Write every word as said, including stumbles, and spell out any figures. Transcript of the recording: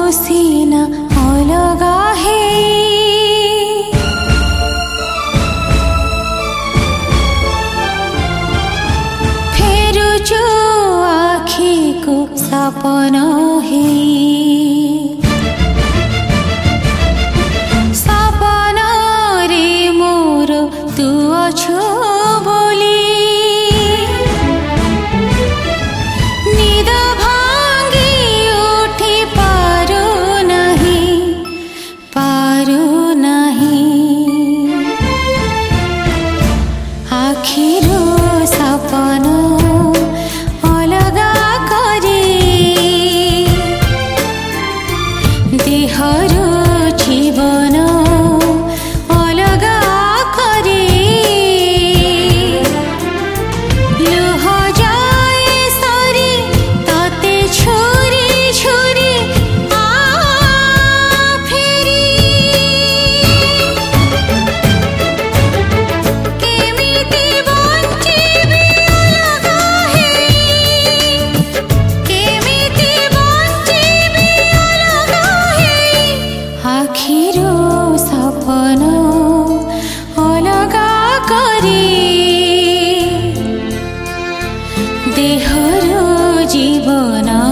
सीना अलगा है फेरुचु आखि को सपना है सपना रे मोर तू अछु बोली आखिरो सपना अलगा करे देहरो जीवन अलगा करे लुह जाए सरी ताते छुरी छुरी आ फेरी आखिरो सपना अलगा करे देहरो जीवन